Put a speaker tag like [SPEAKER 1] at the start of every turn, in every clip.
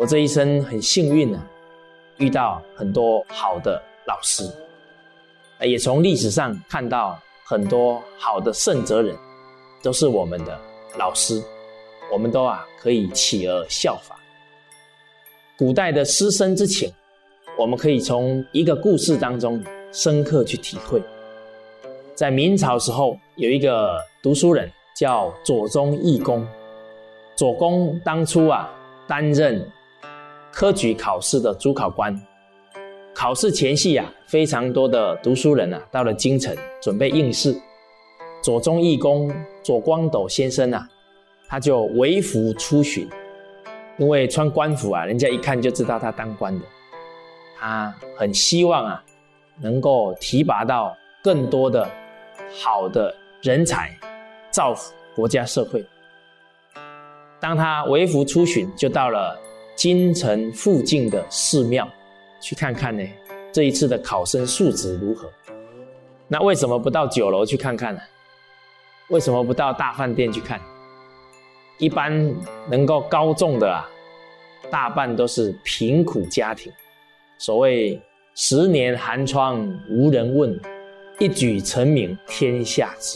[SPEAKER 1] 我这一生很幸运啊，遇到很多好的老师，也从历史上看到很多好的圣哲人，都是我们的老师，我们都可以起而效法。古代的师生之情，我们可以从一个故事当中深刻去体会。在明朝时候，有一个读书人叫左宗义公。左公当初担任科举考试的主考官，考试前夕非常多的读书人到了京城准备应试。左宗义公左光斗先生他就微服出巡，因为穿官服人家一看就知道他当官的，他很希望能够提拔到更多的好的人才，造福国家社会。当他微服出巡，就到了京城附近的寺庙去看看呢，这一次的考生素质如何。那为什么不到酒楼去看看呢？为什么不到大饭店去看？一般能够高中的大半都是贫苦家庭。所谓10年寒窗无人问，一举成名天下知。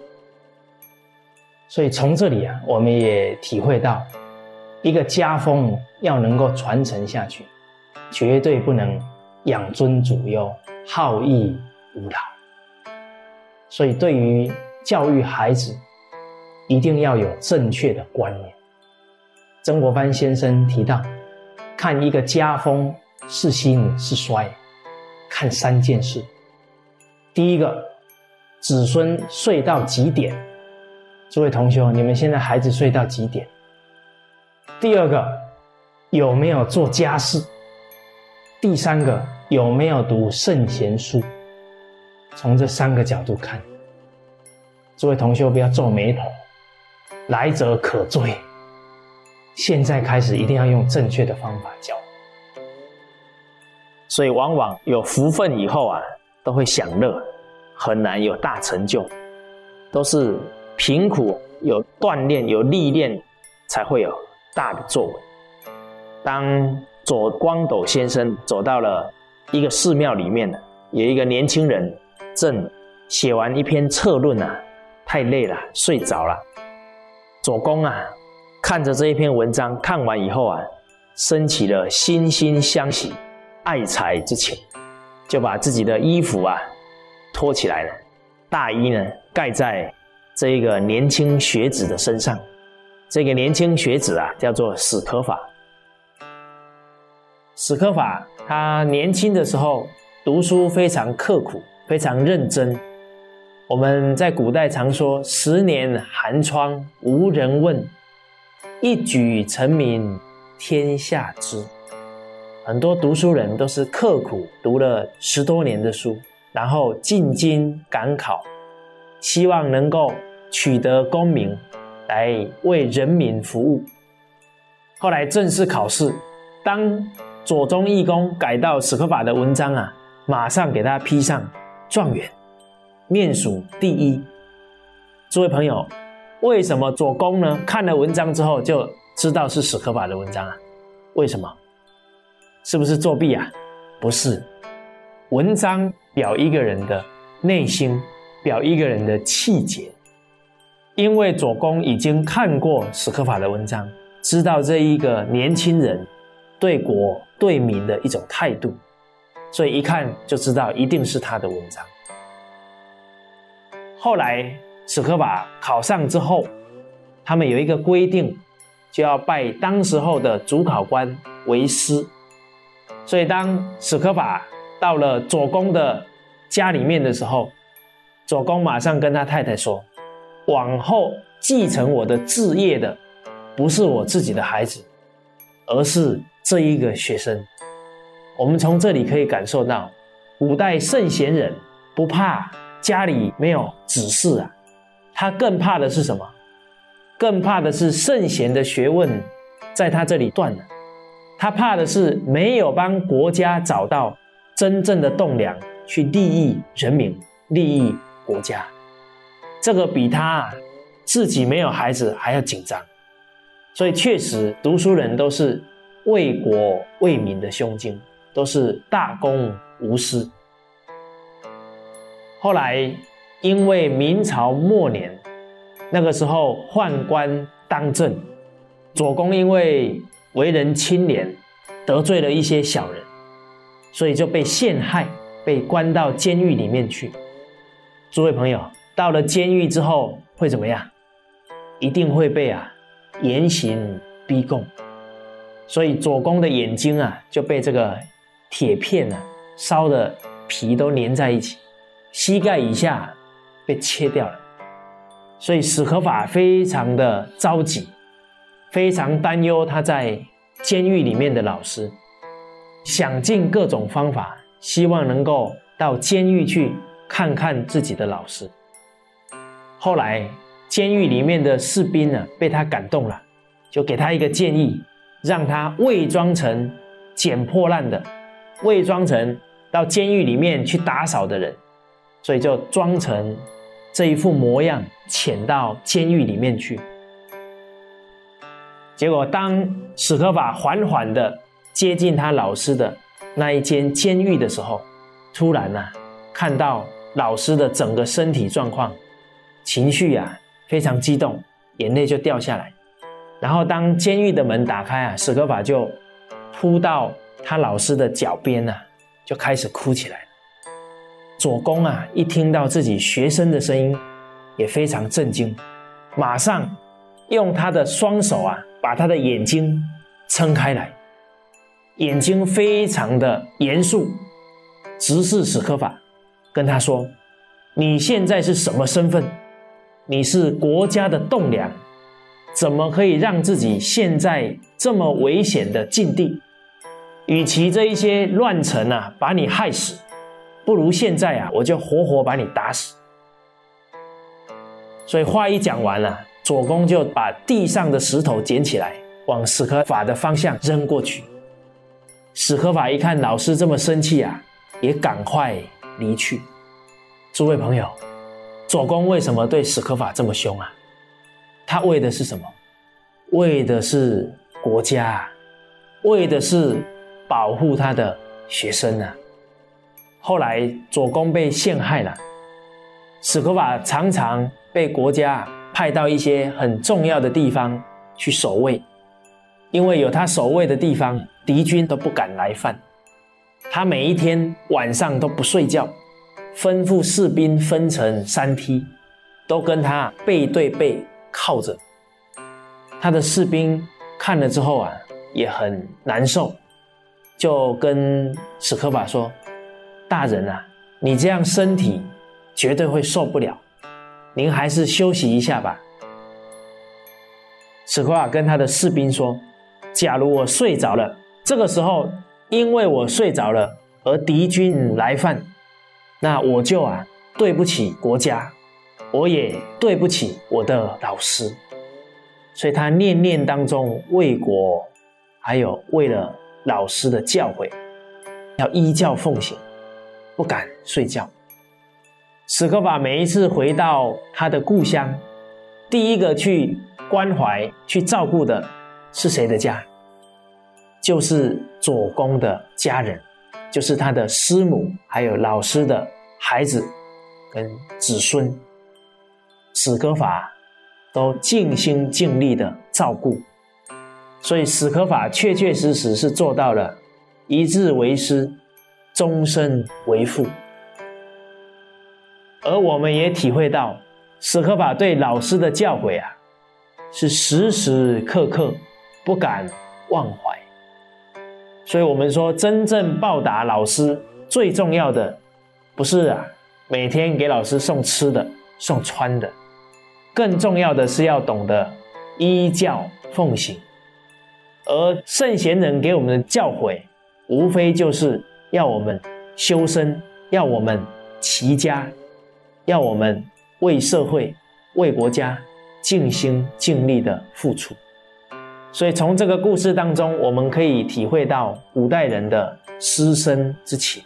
[SPEAKER 2] 所以从这里我们也体会到，一个家风要能够传承下去，绝对不能养尊处优，好逸恶劳。所以对于教育孩子，一定要有正确的观念。曾国藩先生提到，看一个家风是兴是衰，看3件事。第一个，子孙睡到几点？诸位同学，你们现在孩子睡到几点？第二个，有没有做家事？第三个，有没有读圣贤书？从这3个角度看，诸位同学不要皱眉头，来者可追。现在开始一定要用正确的方法教。
[SPEAKER 1] 所以往往有福分以后都会享乐，很难有大成就，都是贫苦有锻炼有历练才会有大的作为。当左光斗先生走到了一个寺庙里面，有一个年轻人正写完一篇策论太累了睡着了。左公看着这一篇文章，看完以后升起了惺惺相惜爱才之情，就把自己的衣服脱起来了，大衣呢盖在这一个年轻学子的身上。这个年轻学子叫做史可法。史可法他年轻的时候读书非常刻苦，非常认真。我们在古代常说10年寒窗无人问，一举成名天下知。很多读书人都是刻苦读了10多年的书，然后进京赶考，希望能够取得功名，来为人民服务。后来正式考试，当左宗义公改到史可法的文章马上给他批上状元，面数第一。诸位朋友，为什么左公呢看了文章之后就知道是史可法的文章为什么？是不是作弊不是，文章表一个人的内心，表一个人的气节。因为左公已经看过史可法的文章，知道这一个年轻人对国对民的一种态度，所以一看就知道一定是他的文章。后来史可法考上之后，他们有一个规定，就要拜当时候的主考官为师。所以当史可法到了左公的家里面的时候，左公马上跟他太太说，往后继承我的志业的不是我自己的孩子，而是这一个学生。我们从这里可以感受到，古代圣贤人不怕家里没有子嗣他更怕的是什么？更怕的是圣贤的学问在他这里断了。他怕的是没有帮国家找到真正的栋梁，去利益人民，利益国家。这个比他自己没有孩子还要紧张。所以确实读书人都是
[SPEAKER 2] 为国为民的胸襟，都是大公无私。后来因为明朝末年，那个时候宦官当政，左公因为为人清廉，得罪了一些小人，所以就被陷害，被关到监狱里面去。诸位朋友，到了监狱之后会怎么样？一定会被严刑逼供。所以左公的眼睛就被这个铁片烧的皮都粘在一起，膝盖以下被切掉了。所以史可法非常的着急，非常担忧他在监狱里面的老师，想尽各种方法，希望能够到监狱去看看自己的老师。后来监狱里面的士兵被他感动了，就给他一个建议，让他伪装成捡破烂的，伪装成到监狱里面去打扫的人，所以就装成这一副模样潜到监狱里面去。结果当史可法缓缓的接近他老师的那一间监狱的时候，突然看到老师的整个身体状况，情绪非常激动，眼泪就掉下来。然后当监狱的门打开史可法就扑到他老师的脚边就开始哭起来。左公一听到自己学生的声音，也非常震惊，马上用他的双手把他的眼睛撑开来，眼睛非常的严肃，直视史可法，跟他说：你现在是什么身份？你是国家的栋梁，怎么可以让自己现在这么危险的境地？与其这一些乱臣把你害死，不如现在我就活活把你打死。所以话一讲完左公就把地上的石头捡起来，往史可法的方向扔过去。史可法一看老师这么生气也赶快离去。诸位朋友，左公为什么对史可法这么凶他为的是什么？为的是国家为的是保护他的学生后来左公被陷害了，史可法常常被国家派到一些很重要的地方去守卫，因为有他守卫的地方，敌军都不敢来犯。他每一天晚上都不睡觉，吩咐士兵分成3梯，都跟他背对背靠着。他的士兵看了之后也很难受，就跟史可法说：大人你这样身体绝对会受不了，您还是休息一下吧。史可法跟他的士兵说：假如我睡着了，这个时候因为我睡着了而敌军来犯，那我就对不起国家，我也对不起我的老师。所以他念念当中为国还有为了老师的教诲，要依教奉行，不敢睡觉。史可法每一次回到他的故乡，第一个去关怀去照顾的是谁的家？就是左公的家人，就是他的师母还有老师的孩子跟子孙。史可法都尽心尽力的照顾，所以史可法确确实实是做到了一日为师，终身为父。而我们也体会到史可法对老师的教诲是时时刻刻不敢忘怀。所以我们说，真正报答老师最重要的不是每天给老师送吃的送穿的，更重要的是要懂得依教奉行。而圣贤人给我们的教诲，无非就是要我们修身，要我们齐家，要我们为社会为国家尽心尽力的付出。所以从这个故事当中，我们可以体会到古代人的师生之情。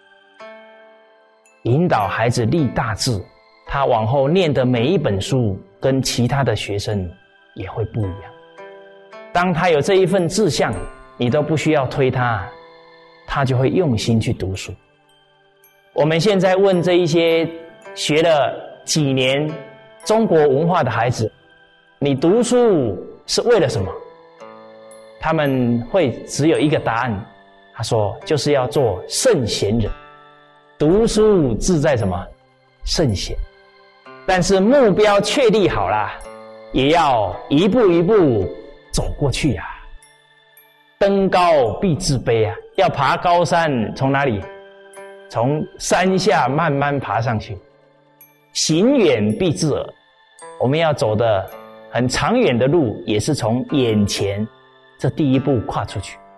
[SPEAKER 2] 引导孩子立大志，他往后念的每一本书跟其他的学生也会不一样。当他有这一份志向， 你都不需要推他，他就会用心去读书。我们现在问这一些学了几年中国文化的孩子，你读书是为了什么？他们会只有一个答案，他说就是要做圣贤人。读书志在什么？圣贤。但是目标确立好了，也要一步一步走过去啊。登高必自卑啊，要爬高山，从哪里？从山下慢慢爬上去。行远必自耳，我们要走的很长远的路，也是从眼前这第一步跨出去。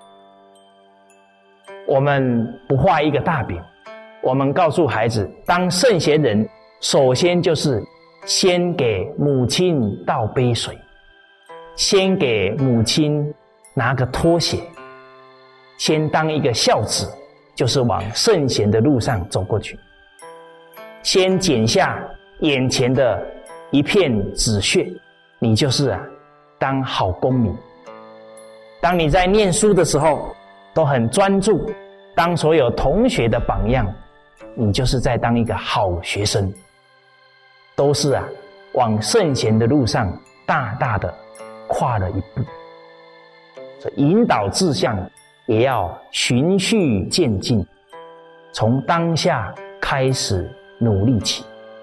[SPEAKER 2] 我们不画一个大饼，我们告诉孩子，当圣贤人，首先就是先给母亲倒杯水，先给母亲拿个拖鞋，先当一个孝子，就是往圣贤的路上走过去。先剪下眼前的一片纸屑，你就是当好公民。当你在念书的时候都很专注，当所有同学的榜样，你就是在当一个好学生。都是往圣贤的路上大大的跨了一步。所以引导志向也要循序渐进，从当下开始努力起。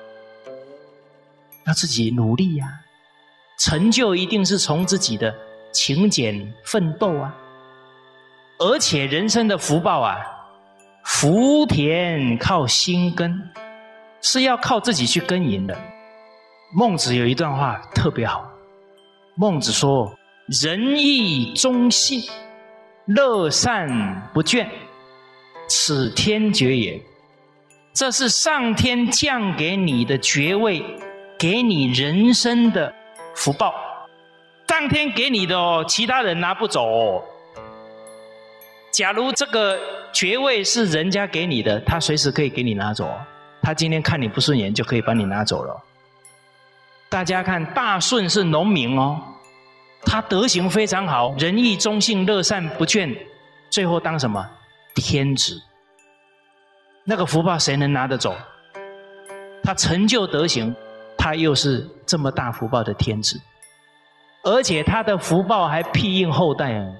[SPEAKER 3] 要自己努力啊，成就一定是从自己的勤俭奋斗啊。而且人生的福报福田靠心耕，是要靠自己去耕耘的。孟子有一段话特别好，孟子说：仁义忠信，乐善不倦，此天爵也。这是上天降给你的爵位，给你人生的福报。上天给你的哦，其他人拿不走哦。假如这个爵位是人家给你的，他随时可以给你拿走。他今天看你不顺眼，就可以把你拿走了。大家看，大舜是农民哦，他德行非常好，仁义忠信，乐善不倦，最后当什么？天子。那个福报谁能拿得走？他成就德行，他又是这么大福报的天子，而且他的福报还庇荫后代啊。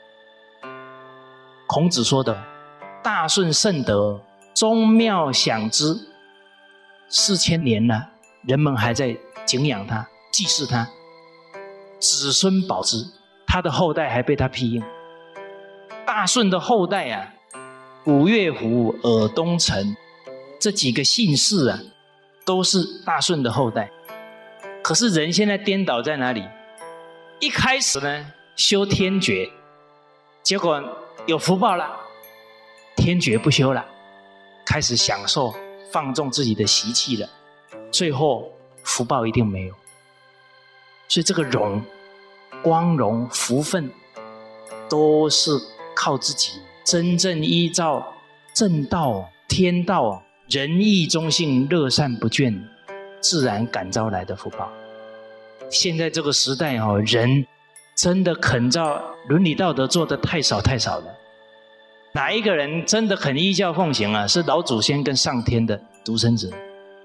[SPEAKER 3] 孔子说的大顺圣德，宗庙享之，4000年了，人们还在敬仰他，祭祀他，子孙保之，他的后代还被他庇荫。大顺的后代古乐府、尔东城这几个姓氏都是大顺的后代。可是人现在颠倒在哪里？一开始呢修天爵，结果有福报了，天爵不修了，开始享受放纵自己的习气了，最后福报一定没有。所以这个荣、光荣、福分都是靠自己真正依照正道、天道、仁义忠信、乐善不倦自然感召来的福报。现在这个时代人真的肯照伦理道德做的太少太少了。哪一个人真的肯依教奉行是老祖先跟上天的独生子。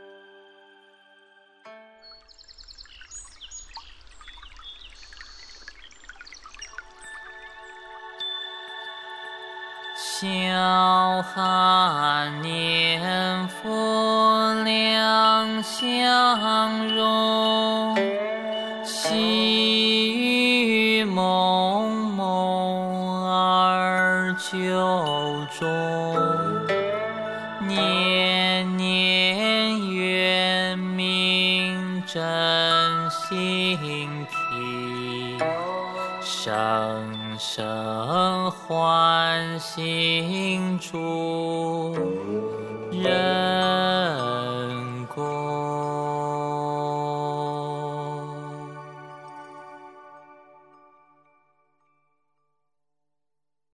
[SPEAKER 4] 小寒年复两相融，细雨蒙蒙而旧中，年年月明真心体，声声唤醒诸人。